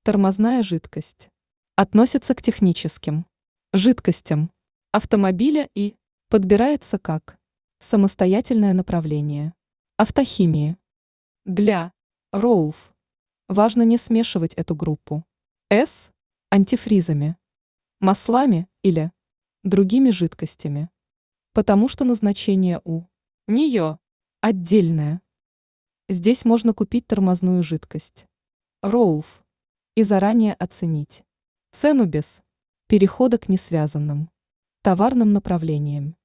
Тормозная жидкость. Относится к техническим жидкостям автомобиля и подбирается как самостоятельное направление автохимии. Для роллов важно не смешивать эту группу с антифризами, маслами или другими жидкостями, потому что назначение у нее отдельное. Здесь можно купить тормозную жидкость роллов и заранее оценить цену без перехода к несвязанным товарным направлениям.